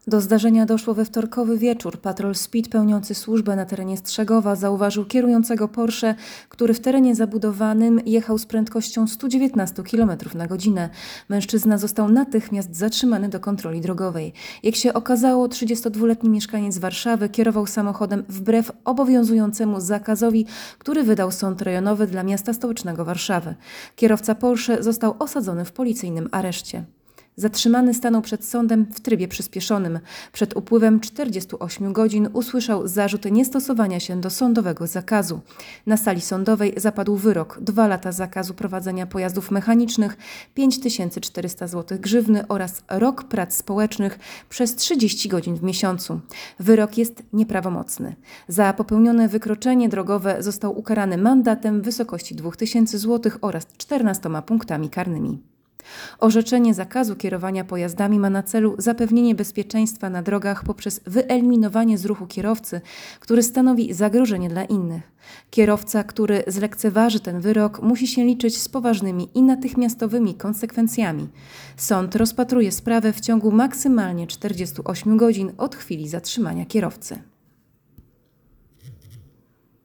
Do zdarzenia doszło we wtorkowy wieczór. Patrol Speed pełniący służbę na terenie Strzegowa zauważył kierującego Porsche, który w terenie zabudowanym jechał z prędkością 119 km na godzinę. Mężczyzna został natychmiast zatrzymany do kontroli drogowej. Jak się okazało, 32-letni mieszkaniec Warszawy kierował samochodem wbrew obowiązującemu zakazowi, który wydał Sąd Rejonowy dla miasta stołecznego Warszawy. Kierowca Porsche został osadzony w policyjnym areszcie. Zatrzymany stanął przed sądem w trybie przyspieszonym. Przed upływem 48 godzin usłyszał zarzut niestosowania się do sądowego zakazu. Na sali sądowej zapadł wyrok: 2 lata zakazu prowadzenia pojazdów mechanicznych, 5400 zł grzywny oraz rok prac społecznych przez 30 godzin w miesiącu. Wyrok jest nieprawomocny. Za popełnione wykroczenie drogowe został ukarany mandatem w wysokości 2000 zł oraz 14 punktami karnymi. Orzeczenie zakazu kierowania pojazdami ma na celu zapewnienie bezpieczeństwa na drogach poprzez wyeliminowanie z ruchu kierowcy, który stanowi zagrożenie dla innych. Kierowca, który zlekceważy ten wyrok, musi się liczyć z poważnymi i natychmiastowymi konsekwencjami. Sąd rozpatruje sprawę w ciągu maksymalnie 48 godzin od chwili zatrzymania kierowcy.